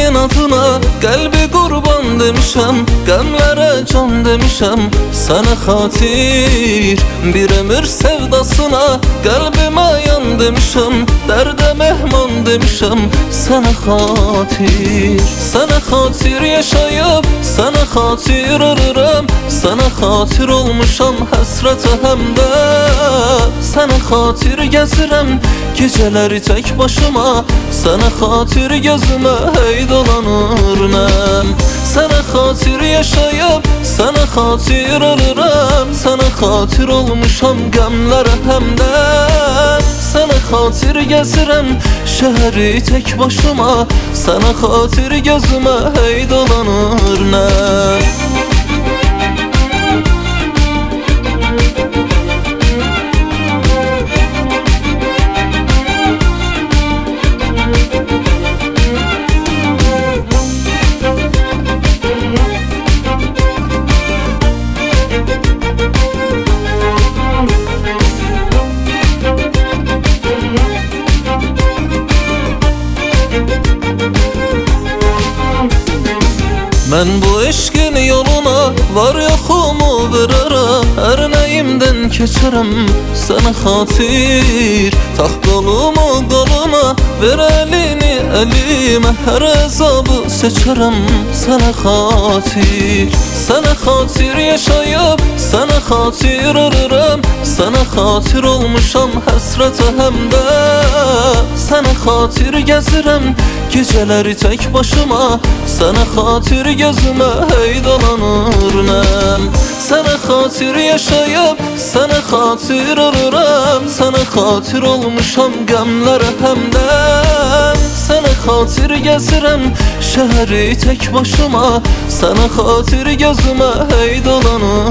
senin adına kalbi kurban demişem, gamlara can demişem. Sana hatir bir ömür sevdasına kalbime yan demişem, derde mehman demişem. Sana hatir, sana hatir yaşayıp sana hatir ölürüm. Sana hatir olmuşam hasrete hemde, sana hatir gezirem geceleri tek başıma. Sana hatir gözüme hey dolanırım. Sana hatir yaşayıp sana hatir ölürüm. Sana hatir olmuşam gamlara hemde, sana hatir gezirem şehri tek başıma. Sana hatir gözüme hey dolanırım. Ben bu eşkin yoluna var yoxumu verərəm, hər nəyimdən keçərəm sana hatir. Tax qolumu qoluna, ver əlini əlimə, hər əzabı seçərəm sana hatir. Sana hatir yaşayıp sana hatir ölürəm. Sana hatir olmuşam həsrətə həmdə, sana hatir gezirəm geceleri tek başıma. Sana hatir gözüme hey dolanırım. Sana hatir yaşayıp sana hatir ölürüm. Sana hatir olmuşam gamlara hemde, sana hatir gezirem şehri tek başıma. Sana hatir gözüme hey dolanırım.